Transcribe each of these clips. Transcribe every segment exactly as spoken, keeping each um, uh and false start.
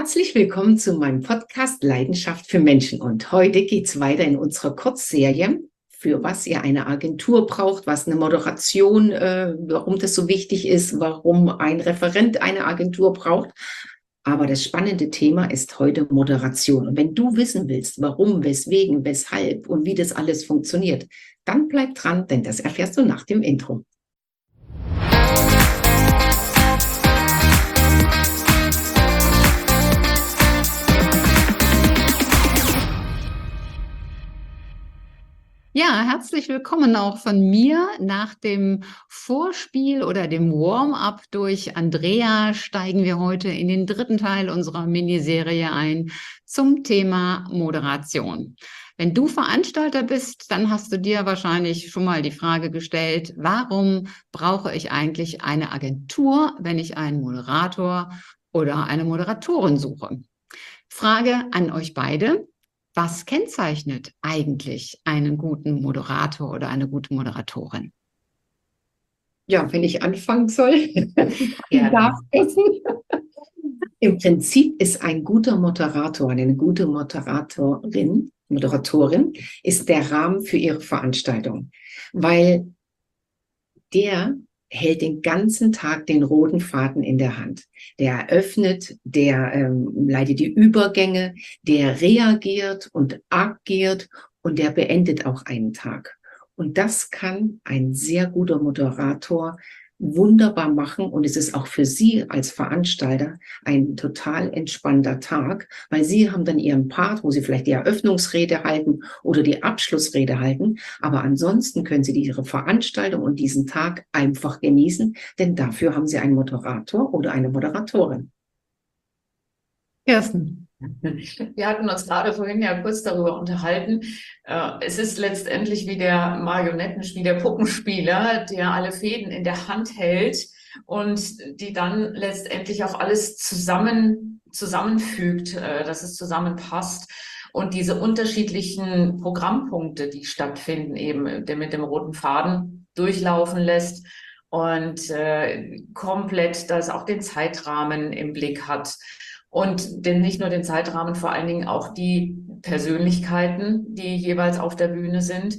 Herzlich willkommen zu meinem Podcast Leidenschaft für Menschen. Und heute geht es weiter in unserer Kurzserie, für was ihr eine Agentur braucht, was eine Moderation, äh, warum das so wichtig ist, warum ein Referent eine Agentur braucht. Aber das spannende Thema ist heute Moderation. Und wenn du wissen willst, warum, weswegen, weshalb und wie das alles funktioniert, dann bleib dran, denn das erfährst du nach dem Intro. Ja, herzlich willkommen auch von mir. Nach dem Vorspiel oder dem Warm-up durch Andrea steigen wir heute in den dritten Teil unserer Miniserie ein zum Thema Moderation. Wenn du Veranstalter bist, dann hast du dir wahrscheinlich schon mal die Frage gestellt, warum brauche ich eigentlich eine Agentur, wenn ich einen Moderator oder eine Moderatorin suche? Frage an euch beide. Was kennzeichnet eigentlich einen guten Moderator oder eine gute Moderatorin? Ja, wenn ich anfangen soll. Ja. Im Prinzip ist ein guter Moderator, eine gute Moderatorin, Moderatorin ist der Rahmen für ihre Veranstaltung, weil der hält den ganzen Tag den roten Faden in der Hand. Der eröffnet, der ähm, leitet die Übergänge, der reagiert und agiert und der beendet auch einen Tag. Und das kann ein sehr guter Moderator wunderbar machen und es ist auch für Sie als Veranstalter ein total entspannter Tag, weil Sie haben dann Ihren Part, wo Sie vielleicht die Eröffnungsrede halten oder die Abschlussrede halten, aber ansonsten können Sie Ihre Veranstaltung und diesen Tag einfach genießen, denn dafür haben Sie einen Moderator oder eine Moderatorin. Kirsten. Wir hatten uns gerade vorhin ja kurz darüber unterhalten. Es ist letztendlich wie der Marionettenspieler, der Puppenspieler, der alle Fäden in der Hand hält und die dann letztendlich auch alles zusammen, zusammenfügt, dass es zusammenpasst. Und diese unterschiedlichen Programmpunkte, die stattfinden, eben der mit dem roten Faden durchlaufen lässt und äh, komplett das auch den Zeitrahmen im Blick hat. Und denn nicht nur den Zeitrahmen, vor allen Dingen auch die Persönlichkeiten, die jeweils auf der Bühne sind,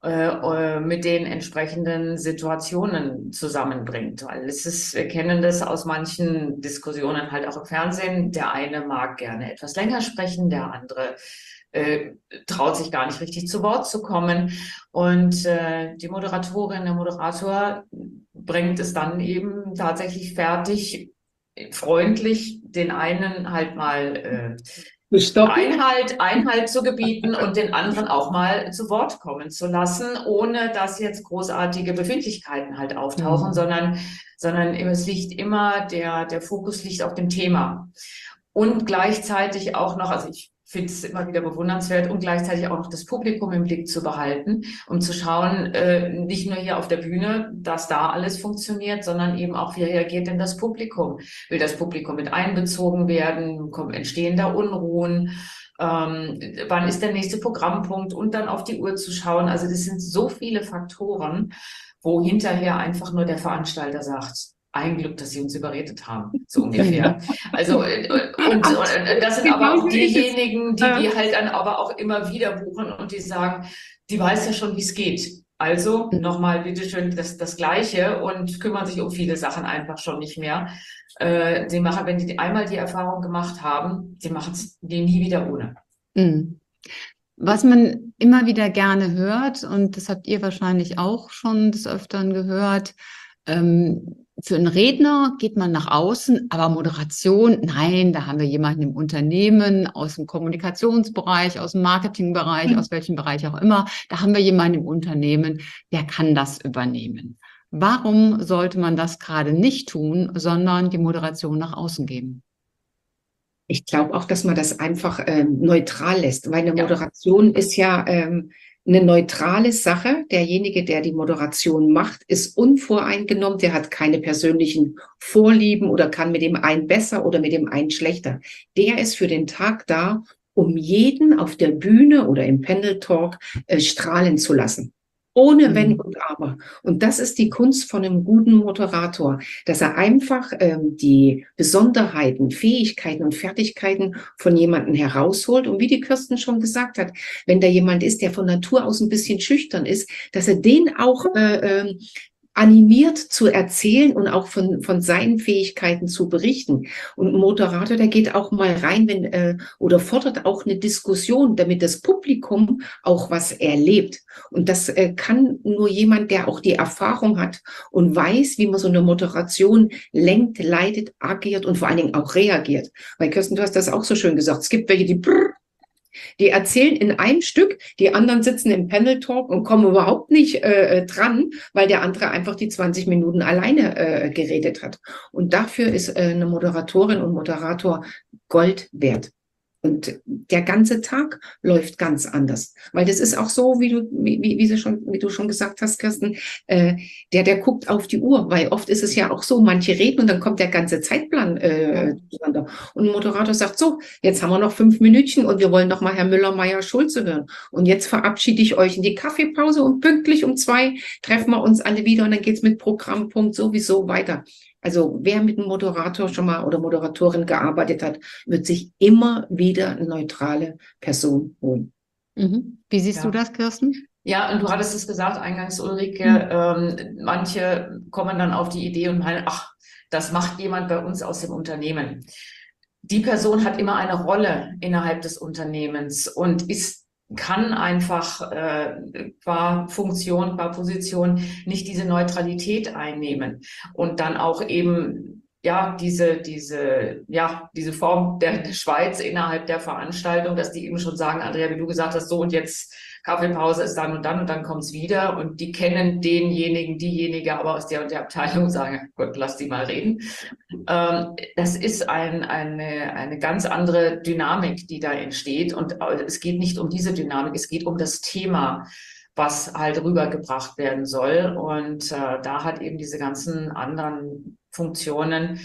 äh, mit den entsprechenden Situationen zusammenbringt. Weil es ist, wir kennen das aus manchen Diskussionen halt auch im Fernsehen. Der eine mag gerne etwas länger sprechen, der andere äh, traut sich gar nicht richtig zu Wort zu kommen. Und äh, die Moderatorin, der Moderator bringt es dann eben tatsächlich fertig, freundlich den einen halt mal äh, Einhalt, Einhalt zu gebieten und den anderen auch mal zu Wort kommen zu lassen, ohne dass jetzt großartige Befindlichkeiten halt auftauchen, mhm. sondern, sondern es liegt immer, der, der Fokus liegt auf dem Thema. Und gleichzeitig auch noch, also ich finde es immer wieder bewundernswert, und gleichzeitig auch noch das Publikum im Blick zu behalten, um zu schauen, äh, nicht nur hier auf der Bühne, dass da alles funktioniert, sondern eben auch, wie reagiert denn das Publikum? Will das Publikum mit einbezogen werden? Entstehen da Unruhen? Ähm, wann ist der nächste Programmpunkt? Und dann auf die Uhr zu schauen. Also das sind so viele Faktoren, wo hinterher einfach nur der Veranstalter sagt, ein Glück, dass sie uns überredet haben, so ungefähr. Also, und, und das sind aber auch diejenigen, die die halt dann aber auch immer wieder buchen und die sagen, die weiß ja schon, wie es geht. Also nochmal bitteschön das, das Gleiche und kümmern sich um viele Sachen einfach schon nicht mehr. Äh, die machen, wenn die einmal die Erfahrung gemacht haben, die machen es nie wieder ohne. Mhm. Was man immer wieder gerne hört, und das habt ihr wahrscheinlich auch schon des Öfteren gehört, ähm, für einen Redner geht man nach außen, aber Moderation, nein, da haben wir jemanden im Unternehmen, aus dem Kommunikationsbereich, aus dem Marketingbereich, mhm. aus welchem Bereich auch immer, da haben wir jemanden im Unternehmen, der kann das übernehmen. Warum sollte man das gerade nicht tun, sondern die Moderation nach außen geben? Ich glaube auch, dass man das einfach ähm, neutral lässt, weil eine Moderation ja. ist ja ähm, eine neutrale Sache. Derjenige, der die Moderation macht, ist unvoreingenommen, der hat keine persönlichen Vorlieben oder kann mit dem einen besser oder mit dem einen schlechter. Der ist für den Tag da, um jeden auf der Bühne oder im Panel Talk äh, strahlen zu lassen. Ohne Mhm. Wenn und Aber. Und das ist die Kunst von einem guten Moderator, dass er einfach ähm, die Besonderheiten, Fähigkeiten und Fertigkeiten von jemandem herausholt. Und wie die Kirsten schon gesagt hat, wenn da jemand ist, der von Natur aus ein bisschen schüchtern ist, dass er den auch äh, ähm, animiert zu erzählen und auch von, von seinen Fähigkeiten zu berichten. Und ein Moderator, der geht auch mal rein, wenn, äh, oder fordert auch eine Diskussion, damit das Publikum auch was erlebt. Und das äh, kann nur jemand, der auch die Erfahrung hat und weiß, wie man so eine Moderation lenkt, leitet, agiert und vor allen Dingen auch reagiert. Weil Kirsten, du hast das auch so schön gesagt. Es gibt welche, die brrr, die erzählen in einem Stück, die anderen sitzen im Panel-Talk und kommen überhaupt nicht äh, dran, weil der andere einfach die zwanzig Minuten alleine äh, geredet hat. Und dafür ist äh, eine Moderatorin und Moderator Gold wert. Und der ganze Tag läuft ganz anders. Weil das ist auch so, wie du, wie, wie, sie schon, wie du schon gesagt hast, Kirsten, äh, der, der guckt auf die Uhr, weil oft ist es ja auch so, manche reden und dann kommt der ganze Zeitplan äh, durcheinander. Und ein Moderator sagt so, jetzt haben wir noch fünf Minütchen und wir wollen noch mal Herr Müller-Meyer-Schulze hören. Und jetzt verabschiede ich euch in die Kaffeepause und pünktlich um zwei treffen wir uns alle wieder und dann geht's mit Programmpunkt sowieso weiter. Also wer mit einem Moderator schon mal oder Moderatorin gearbeitet hat, wird sich immer wieder eine neutrale Person holen. Mhm. Wie siehst Ja. du das, Kirsten? Ja, und du hattest es gesagt eingangs, Ulrike, Mhm. ähm, manche kommen dann auf die Idee und meinen, ach, das macht jemand bei uns aus dem Unternehmen. Die Person hat immer eine Rolle innerhalb des Unternehmens und ist kann einfach äh, qua Funktion, qua Position nicht diese Neutralität einnehmen und dann auch eben ja diese diese ja diese Form der, der Schweiz innerhalb der Veranstaltung, dass die eben schon sagen, Andrea, wie du gesagt hast, so und jetzt Kaffeepause ist dann und dann und dann kommt's wieder und die kennen denjenigen, diejenige aber aus der und der Abteilung sagen, Gott, lass die mal reden. Ähm, das ist ein, eine, eine ganz andere Dynamik, die da entsteht und es geht nicht um diese Dynamik, es geht um das Thema, was halt rübergebracht werden soll und äh, da hat eben diese ganzen anderen Funktionen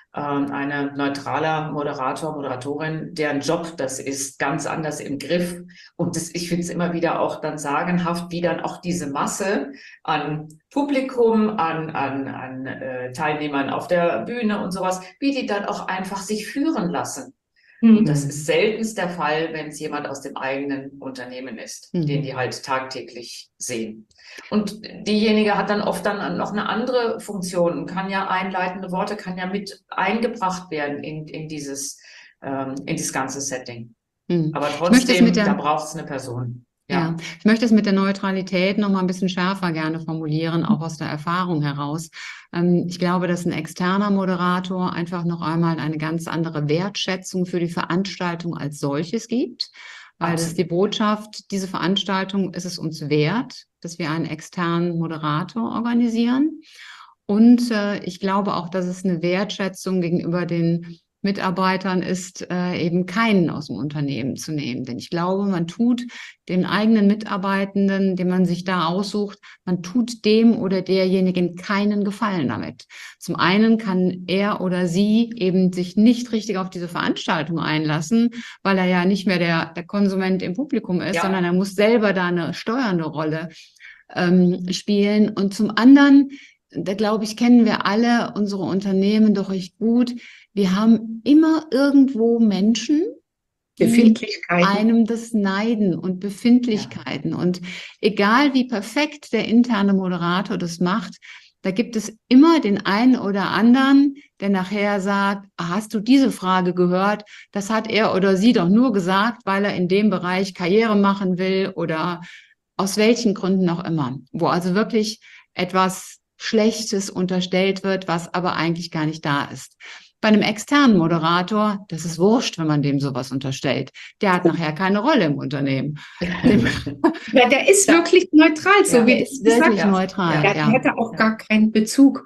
eine neutraler Moderator, Moderatorin, deren Job das ist, ganz anders im Griff. Und das, ich finde es immer wieder auch dann sagenhaft, wie dann auch diese Masse an Publikum, an, an, an äh, Teilnehmern auf der Bühne und sowas, wie die dann auch einfach sich führen lassen. Mhm. Und das ist seltenst der Fall, wenn es jemand aus dem eigenen Unternehmen ist, Mhm. den die halt tagtäglich sehen. Und diejenige hat dann oft dann noch eine andere Funktion und kann ja einleitende Worte, kann ja mit eingebracht werden in, in dieses, ähm, in dieses ganze Setting. Mhm. Aber Ich möchte es trotzdem, mit der- da braucht es eine Person. Ja, Ja. ich möchte es mit der Neutralität noch mal ein bisschen schärfer gerne formulieren, auch aus der Erfahrung heraus. Ähm, ich glaube, dass ein externer Moderator einfach noch einmal eine ganz andere Wertschätzung für die Veranstaltung als solches gibt, weil das ist die Botschaft, diese Veranstaltung ist es uns wert, dass wir einen externen Moderator organisieren. Und äh, ich glaube auch, dass es eine Wertschätzung gegenüber den Mitarbeitern ist, äh, eben keinen aus dem Unternehmen zu nehmen. Denn ich glaube, man tut den eigenen Mitarbeitenden, den man sich da aussucht, man tut dem oder derjenigen keinen Gefallen damit. Zum einen kann er oder sie eben sich nicht richtig auf diese Veranstaltung einlassen, weil er ja nicht mehr der, der Konsument im Publikum ist, Ja. sondern er muss selber da eine steuernde Rolle ähm, spielen. Und zum anderen, da glaube ich, kennen wir alle unsere Unternehmen doch recht gut. Wir haben immer irgendwo Menschen, die Befindlichkeiten. einem das neiden und Befindlichkeiten. Ja. Und egal wie perfekt der interne Moderator das macht, da gibt es immer den einen oder anderen, der nachher sagt, hast du diese Frage gehört? Das hat er oder sie doch nur gesagt, weil er in dem Bereich Karriere machen will oder aus welchen Gründen auch immer. Wo also wirklich etwas Schlechtes unterstellt wird, was aber eigentlich gar nicht da ist. Bei einem externen Moderator, das ist wurscht, wenn man dem sowas unterstellt. Der hat nachher keine Rolle im Unternehmen. Ja, der ist wirklich neutral, so Ja, wie der du ist gesagt wirklich hast. neutral. Der Ja. hätte auch gar keinen Bezug.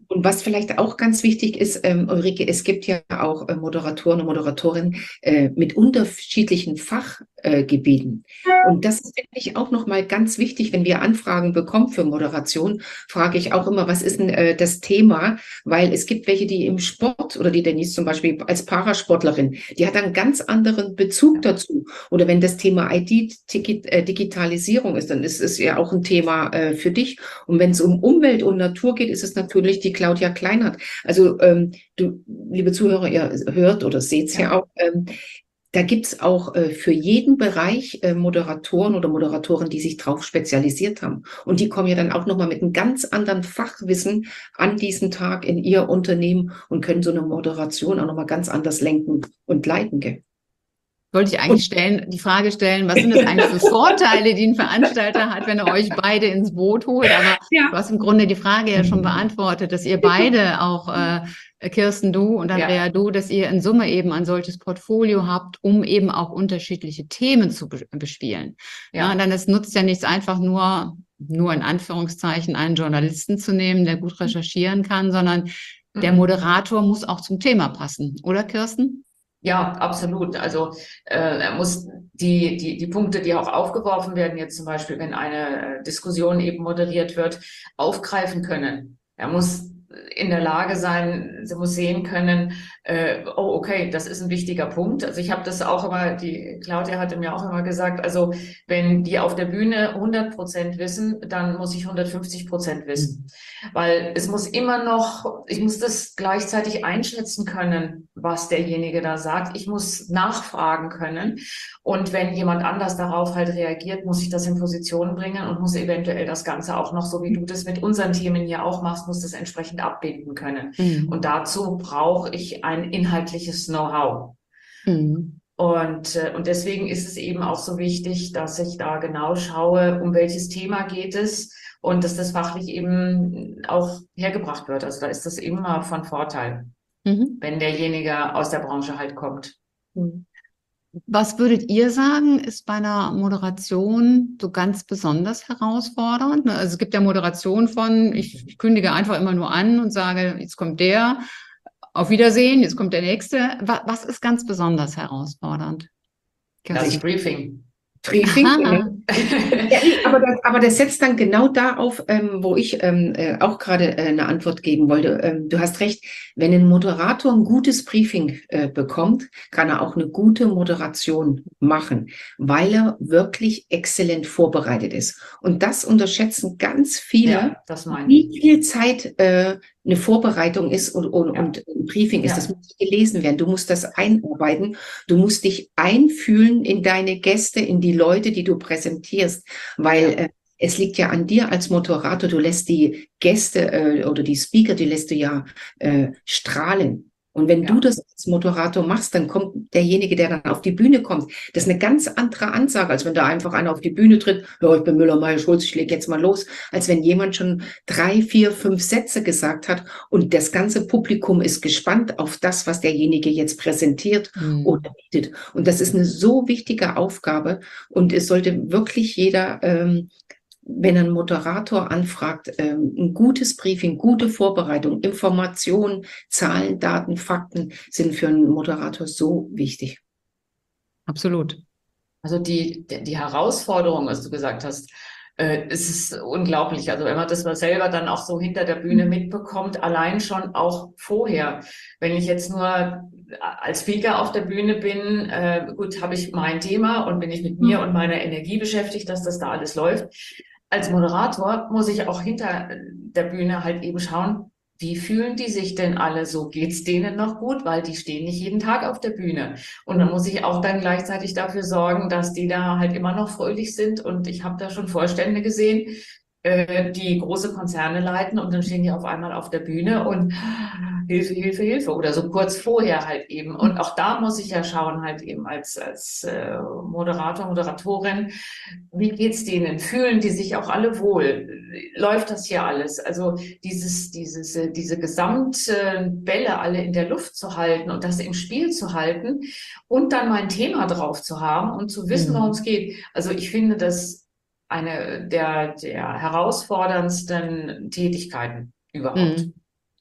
Und was vielleicht auch ganz wichtig ist, ähm, Ulrike, es gibt ja auch äh, Moderatoren und Moderatorinnen äh, mit unterschiedlichen Fachgebieten. Äh, und das ist wirklich auch nochmal ganz wichtig, wenn wir Anfragen bekommen für Moderation, frage ich auch immer, was ist denn äh, das Thema? Weil es gibt welche, die im Sport oder die Denise zum Beispiel als Parasportlerin, die hat einen ganz anderen Bezug dazu. Oder wenn das Thema I T-Digitalisierung ist, dann ist es ja auch ein Thema äh, für dich. Und wenn es um Umwelt und Natur geht, ist es natürlich die Claudia Kleinert. Also ähm, du, liebe Zuhörer, ihr hört oder seht es ja. ja auch, ähm, da gibt's auch äh, für jeden Bereich äh, Moderatoren oder Moderatoren, die sich drauf spezialisiert haben. Und die kommen ja dann auch nochmal mit einem ganz anderen Fachwissen an diesen Tag in ihr Unternehmen und können so eine Moderation auch nochmal ganz anders lenken und leiten. Gell? Wollte ich eigentlich stellen, die Frage stellen, was sind das eigentlich für Vorteile, die ein Veranstalter hat, wenn er euch beide ins Boot holt? Aber ja. Du hast im Grunde die Frage ja schon beantwortet, dass ihr beide auch, äh, Kirsten, du und Andrea, ja. du, dass ihr in Summe eben ein solches Portfolio habt, um eben auch unterschiedliche Themen zu bespielen. Ja, ja dann es nutzt ja nichts, einfach nur, nur in Anführungszeichen einen Journalisten zu nehmen, der gut recherchieren kann, sondern mhm. der Moderator muss auch zum Thema passen, oder Kirsten? Ja, absolut. Also äh, er muss die, die, die Punkte, die auch aufgeworfen werden, jetzt zum Beispiel, wenn eine äh, Diskussion eben moderiert wird, aufgreifen können. Er muss in der Lage sein, sie muss sehen können, äh, oh, okay, das ist ein wichtiger Punkt. Also ich habe das auch immer, die Claudia hatte mir auch immer gesagt, also wenn die auf der Bühne hundert Prozent wissen, dann muss ich hundertfünfzig Prozent wissen. Mhm. Weil es muss immer noch, ich muss das gleichzeitig einschätzen können, was derjenige da sagt. Ich muss nachfragen können. Und wenn jemand anders darauf halt reagiert, muss ich das in Position bringen und muss eventuell das Ganze auch noch, so wie du das mit unseren Themen hier auch machst, muss das entsprechend abbinden können. Mhm. Und dazu brauche ich ein inhaltliches Know-how. Mhm. Und, und deswegen ist es eben auch so wichtig, dass ich da genau schaue, um welches Thema geht es und dass das fachlich eben auch hergebracht wird. Also da ist das immer von Vorteil, mhm. wenn derjenige aus der Branche halt kommt. Mhm. Was würdet ihr sagen, ist bei einer Moderation so ganz besonders herausfordernd? Also es gibt ja Moderation von, ich, ich kündige einfach immer nur an und sage, jetzt kommt der, auf Wiedersehen, jetzt kommt der Nächste. Was, was ist ganz besonders herausfordernd? Das Briefing. Briefing, ja. Ja, aber, das, aber das setzt dann genau da auf, ähm, wo ich ähm, äh, auch gerade äh, eine Antwort geben wollte. Ähm, du hast recht, wenn ein Moderator ein gutes Briefing äh, bekommt, kann er auch eine gute Moderation machen, weil er wirklich exzellent vorbereitet ist. Und das unterschätzen ganz viele, ja, das meine ich. Wie viel Zeit äh, eine Vorbereitung ist und, und, ja. und ein Briefing ist. Ja. Das muss gelesen werden. Du musst das einarbeiten. Du musst dich einfühlen in deine Gäste, in die Leute, die du präsentierst, weil ja. äh, es liegt ja an dir als Moderator. Du lässt die Gäste äh, oder die Speaker, die lässt du ja äh, strahlen. Und wenn ja. du das als Moderator machst, dann kommt derjenige, der dann auf die Bühne kommt. Das ist eine ganz andere Ansage, als wenn da einfach einer auf die Bühne tritt. Ja, ich bin Müller-Meyer-Schulz, ich leg jetzt mal los. Als wenn jemand schon drei, vier, fünf Sätze gesagt hat und das ganze Publikum ist gespannt auf das, was derjenige jetzt präsentiert mhm. oder bietet. Und das ist eine so wichtige Aufgabe. Und es sollte wirklich jeder, ähm, wenn ein Moderator anfragt, ähm, ein gutes Briefing, gute Vorbereitung, Informationen, Zahlen, Daten, Fakten sind für einen Moderator so wichtig. Absolut. Also die, die Herausforderung, was du gesagt hast, äh, es ist unglaublich. Also wenn man das mal selber dann auch so hinter der Bühne mitbekommt, allein schon auch vorher. Wenn ich jetzt nur als Speaker auf der Bühne bin, äh, gut, habe ich mein Thema und bin ich mit mir und meiner Energie beschäftigt, dass das da alles läuft. Als Moderator muss ich auch hinter der Bühne halt eben schauen, wie fühlen die sich denn alle so? Geht's denen noch gut? Weil die stehen nicht jeden Tag auf der Bühne. Und dann muss ich auch dann gleichzeitig dafür sorgen, dass die da halt immer noch fröhlich sind. Und ich habe da schon Vorstände gesehen, äh, die große Konzerne leiten und dann stehen die auf einmal auf der Bühne und Hilfe, Hilfe, Hilfe oder so kurz vorher halt eben. Und auch da muss ich ja schauen halt eben als, als äh, Moderator, Moderatorin, wie geht's denen? Fühlen die sich auch alle wohl? Läuft das hier alles? Also dieses, dieses, äh, diese Gesamtbälle alle in der Luft zu halten und das im Spiel zu halten und dann mein Thema drauf zu haben und zu wissen, worum es geht. Also ich finde das eine der, der herausforderndsten Tätigkeiten überhaupt. Mhm.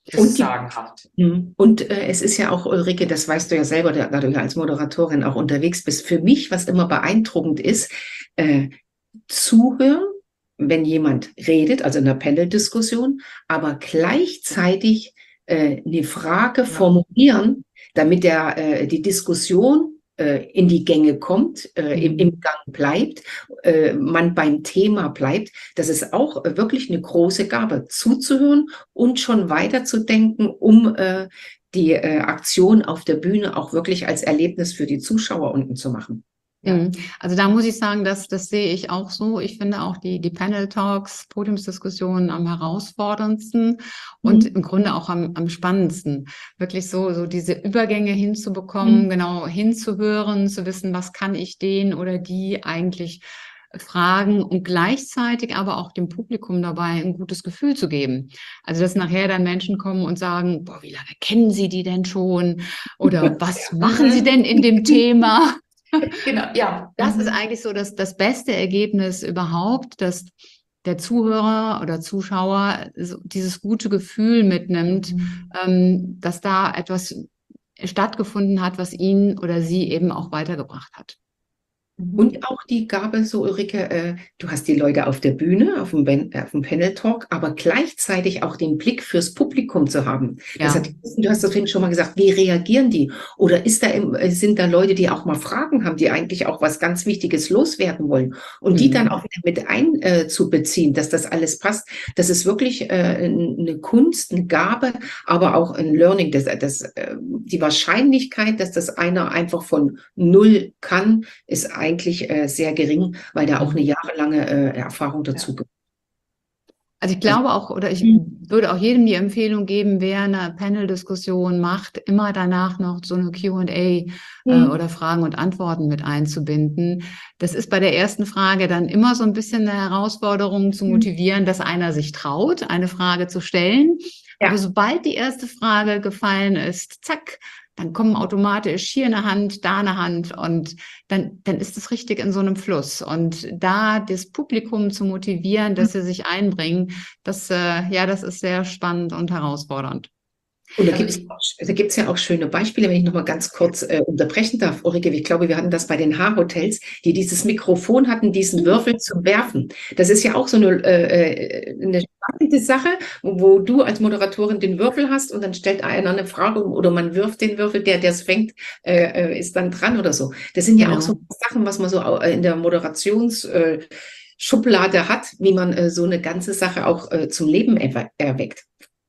Das Und ist die sagenhaft. Mhm. Und äh, es ist ja auch, Ulrike, das weißt du ja selber, da, da du ja als Moderatorin auch unterwegs bist, für mich, was immer beeindruckend ist, äh, zuhören, wenn jemand redet, also in einer Panel-Diskussion, aber gleichzeitig äh, eine Frage Ja. formulieren, damit der, äh, die Diskussion äh, in die Gänge kommt, äh, im, im Gang bleibt, äh, man beim Thema bleibt. Das ist auch äh, wirklich eine große Gabe, zuzuhören und schon weiterzudenken, um äh, die äh, Aktion auf der Bühne auch wirklich als Erlebnis für die Zuschauer unten zu machen. Ja. Mhm. Also da muss ich sagen, das, das sehe ich auch so. Ich finde auch die, die Panel-Talks, Podiumsdiskussionen am herausforderndsten und Mhm. im Grunde auch am, am spannendsten. Wirklich so, so diese Übergänge hinzubekommen, Mhm. genau hinzuhören, zu wissen, was kann ich den oder die eigentlich fragen und gleichzeitig aber auch dem Publikum dabei ein gutes Gefühl zu geben. Also dass nachher dann Menschen kommen und sagen, boah, wie lange kennen Sie die denn schon? Oder was machen Sie Mhm. denn in dem Thema? Genau, ja. Das ist Mhm. eigentlich so das, das beste Ergebnis überhaupt, dass der Zuhörer oder Zuschauer so dieses gute Gefühl mitnimmt, Mhm. ähm, dass da etwas stattgefunden hat, was ihn oder sie eben auch weitergebracht hat. Mhm. Und auch die Gabe, so Ulrike, äh, du hast die Leute auf der Bühne, auf dem, Ben, äh, auf dem Panel Talk, aber gleichzeitig auch den Blick fürs Publikum zu haben. Das Ja. hat, du hast das vorhin schon mal gesagt, wie reagieren die? Oder ist da, im, äh, sind da Leute, die auch mal Fragen haben, die eigentlich auch was ganz Wichtiges loswerden wollen? Und die dann Mhm. auch wieder mit einzubeziehen, dass das alles passt. Das ist wirklich äh, eine Kunst, eine Gabe, aber auch ein Learning. Das, das, äh, die Wahrscheinlichkeit, dass das einer einfach von null kann, ist eigentlich äh, sehr gering, weil da auch eine jahrelange äh, Erfahrung dazu gehört. Also ich Also, glaube auch, oder ich Mhm. würde auch jedem die Empfehlung geben, wer eine Panel-Diskussion macht, immer danach noch so eine Q und A äh, Mhm. oder Fragen und Antworten mit einzubinden. Das ist bei der ersten Frage dann immer so ein bisschen eine Herausforderung zu motivieren, dass einer sich traut, eine Frage zu stellen. Aber Ja. sobald die erste Frage gefallen ist, zack, dann kommen automatisch hier eine Hand, da eine Hand und dann, dann ist es richtig in so einem Fluss. Und da das Publikum zu motivieren, dass sie sich einbringen, das, äh, ja, das ist sehr spannend und herausfordernd. Und da Also gibt es ich, da gibt's ja auch schöne Beispiele, wenn ich noch mal ganz kurz äh, unterbrechen darf, Ulrike. Ich glaube, wir hatten das bei den Haarhotels, die dieses Mikrofon hatten, diesen Würfel zum Werfen. Das ist ja auch so eine, äh, äh, eine spannende Sache, wo du als Moderatorin den Würfel hast und dann stellt einer eine Frage oder man wirft den Würfel, der der es fängt, äh, äh, ist dann dran oder so. Das sind ja auch so Genau. Sachen, was man so au- in der Moderations äh, Schublade hat, wie man äh, so eine ganze Sache auch äh, zum Leben erwe erweckt.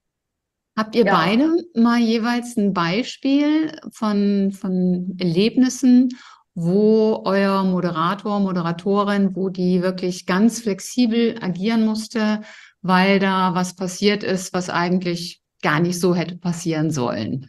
Habt ihr ja, beide mal jeweils ein Beispiel von, von Erlebnissen, wo euer Moderator, Moderatorin, wo die wirklich ganz flexibel agieren musste, weil da was passiert ist, was eigentlich gar nicht so hätte passieren sollen?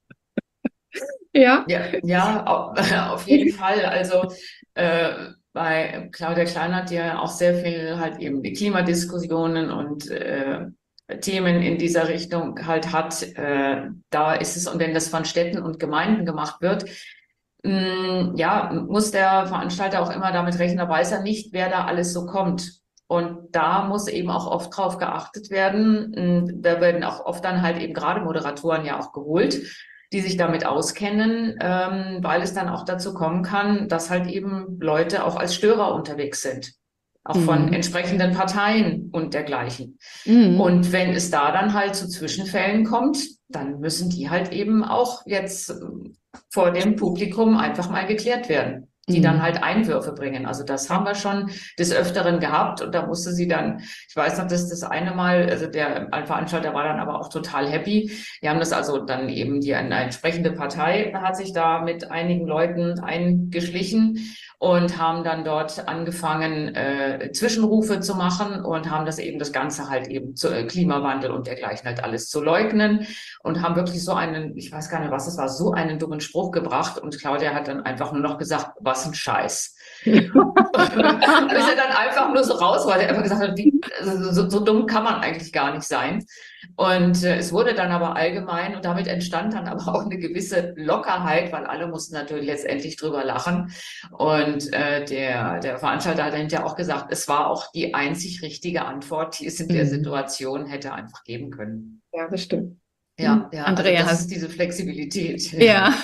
Ja. ja, ja, au- auf jeden Fall. Also äh, bei Claudia Kleinert, die ja auch sehr viel halt eben die Klimadiskussionen und äh, Themen in dieser Richtung halt hat, äh, da ist es, und wenn das von Städten und Gemeinden gemacht wird, mh, ja, muss der Veranstalter auch immer damit rechnen, da weiß er nicht, wer da alles so kommt. Und da muss eben auch oft drauf geachtet werden. Mh, Da werden auch oft dann halt eben gerade Moderatoren ja auch geholt, die sich damit auskennen, ähm, weil es dann auch dazu kommen kann, dass halt eben Leute auch als Störer unterwegs sind, auch von Mhm. entsprechenden Parteien und dergleichen. Mhm. Und wenn es da dann halt zu Zwischenfällen kommt, dann müssen die halt eben auch jetzt äh, vor dem Publikum einfach mal geklärt werden, die dann Mhm. halt Einwürfe bringen. Also das haben wir schon des Öfteren gehabt und da musste sie dann, ich weiß noch, dass das eine Mal, also der Veranstalter war dann aber auch total happy. Die haben das also dann eben, die eine entsprechende Partei hat sich da mit einigen Leuten eingeschlichen und haben dann dort angefangen, äh, Zwischenrufe zu machen und haben das eben, das Ganze halt eben zu äh, Klimawandel und dergleichen halt alles zu leugnen und haben wirklich so einen, ich weiß gar nicht, was es war, so einen dummen Spruch gebracht und Claudia hat dann einfach nur noch gesagt, was ein Scheiß. Und ist er dann einfach nur so raus, weil er einfach gesagt hat, wie, also so, so dumm kann man eigentlich gar nicht sein. Und äh, es wurde dann aber allgemein und damit entstand dann aber auch eine gewisse Lockerheit, weil alle mussten natürlich letztendlich drüber lachen. Und äh, der, der Veranstalter hat dann ja auch gesagt, es war auch die einzig richtige Antwort, die es in der Mhm. Situation hätte einfach geben können. Ja, das stimmt. Ja, ja, Andrea, also das hast ist diese Flexibilität. ja.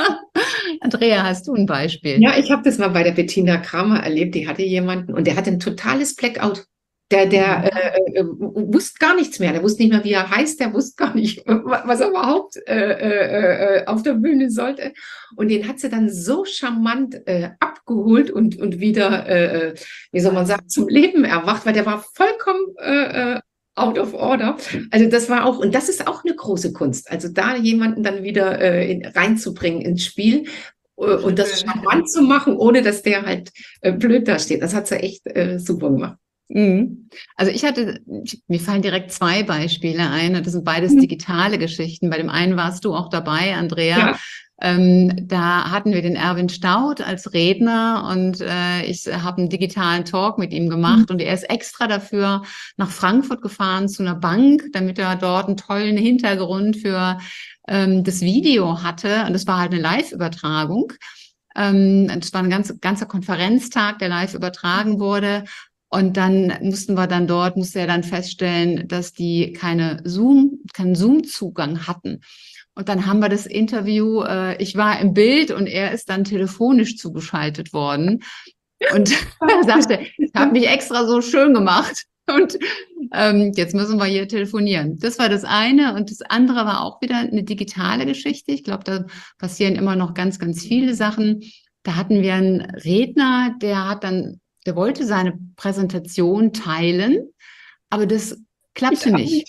Andrea, hast du ein Beispiel? Ja, ich habe das mal bei der Bettina Kramer erlebt. Die hatte jemanden und der hatte ein totales Blackout. Der, der Mhm. äh, äh, wusste gar nichts mehr. Der wusste nicht mehr, wie er heißt. Der wusste gar nicht, was er überhaupt äh, äh, äh, auf der Bühne sollte. Und den hat sie dann so charmant äh, abgeholt und, und wieder, äh, wie soll man sagen, zum Leben erwacht, weil der war vollkommen äh, äh, out of order. Also das war auch, und das ist auch eine große Kunst. Also da jemanden dann wieder äh, in, reinzubringen ins Spiel äh, und das charmant zu machen, ohne dass der halt äh, blöd da steht. Das hat sie echt äh, super gemacht. Mhm. Also ich hatte, mir fallen direkt zwei Beispiele ein. Das sind beides Mhm. digitale Geschichten. Bei dem einen warst du auch dabei, Andrea. Ja. Ähm, da hatten wir den Erwin Staudt als Redner und äh, ich habe einen digitalen Talk mit ihm gemacht, Mhm. und er ist extra dafür nach Frankfurt gefahren zu einer Bank, damit er dort einen tollen Hintergrund für ähm, das Video hatte. Und das war halt eine Live-Übertragung. Ähm, es war ein ganz, ganzer Konferenztag, der live übertragen wurde. Und dann mussten wir dann dort, musste er dann feststellen, dass die keine Zoom, keinen Zoom-Zugang hatten. Und dann haben wir das Interview, äh, ich war im Bild und er ist dann telefonisch zugeschaltet worden. Und er sagte, ich habe mich extra so schön gemacht. Und ähm, jetzt müssen wir hier telefonieren. Das war das eine. Und das andere war auch wieder eine digitale Geschichte. Ich glaube, da passieren immer noch ganz, ganz viele Sachen. Da hatten wir einen Redner, der hat dann Der wollte seine Präsentation teilen, aber das klappte nicht.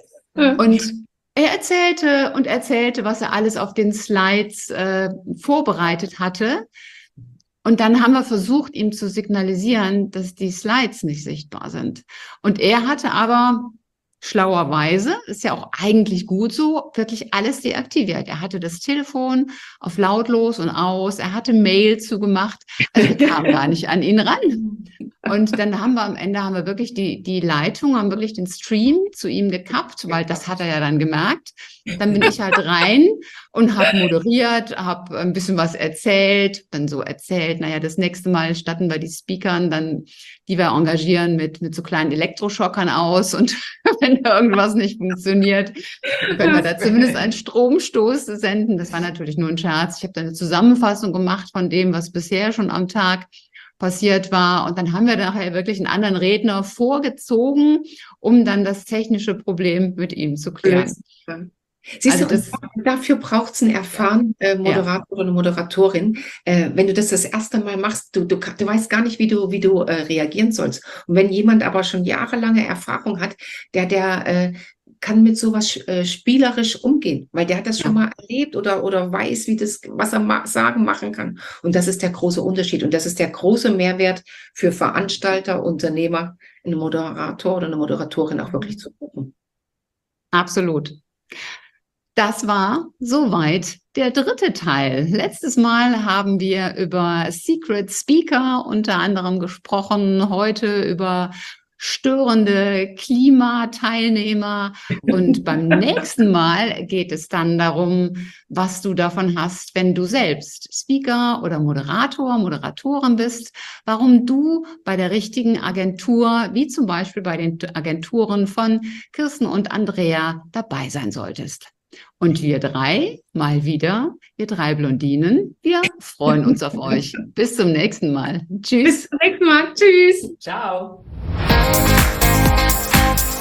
Und er erzählte und erzählte, was er alles auf den Slides äh, vorbereitet hatte. Und dann haben wir versucht, ihm zu signalisieren, dass die Slides nicht sichtbar sind. Und er hatte aber schlauerweise, ist ja auch eigentlich gut so, wirklich alles deaktiviert. Er hatte das Telefon auf lautlos und aus, er hatte Mail zugemacht, also er kam gar nicht an ihn ran. Und dann haben wir am Ende haben wir wirklich die, die Leitung, haben wirklich den Stream zu ihm gekappt, weil das hat er ja dann gemerkt. Dann bin ich halt rein und habe moderiert, habe ein bisschen was erzählt, dann so erzählt, naja, das nächste Mal statten wir die Speakern dann, die wir engagieren, mit, mit so kleinen Elektroschockern aus, und wenn irgendwas nicht funktioniert, können wir da zumindest einen Stromstoß senden. Das war natürlich nur ein Scherz. Ich habe dann eine Zusammenfassung gemacht von dem, was bisher schon am Tag passiert war. Und dann haben wir nachher wirklich einen anderen Redner vorgezogen, um dann das technische Problem mit ihm zu klären. Siehst Also du, das, dafür braucht es einen erfahrenen äh, Moderator oder eine Moderatorin. Äh, wenn du das das erste Mal machst, du, du, du weißt gar nicht, wie du, wie du äh, reagieren sollst. Und wenn jemand aber schon jahrelange Erfahrung hat, der, der äh, kann mit sowas äh, spielerisch umgehen, weil der hat das Ja. schon mal erlebt oder, oder weiß, wie das, was er ma sagen machen kann. Und das ist der große Unterschied. Und das ist der große Mehrwert für Veranstalter, Unternehmer, einen Moderator oder eine Moderatorin auch wirklich zu buchen. Absolut. Das war soweit der dritte Teil. Letztes Mal haben wir über Secret Speaker unter anderem gesprochen, heute über störende Klimateilnehmer. Und beim nächsten Mal geht es dann darum, was du davon hast, wenn du selbst Speaker oder Moderator, Moderatorin bist, warum du bei der richtigen Agentur, wie zum Beispiel bei den Agenturen von Kirsten und Andrea, dabei sein solltest. Und wir drei, mal wieder, wir drei Blondinen, wir freuen uns auf euch. Bis zum nächsten Mal. Tschüss. Bis zum nächsten Mal. Tschüss. Ciao.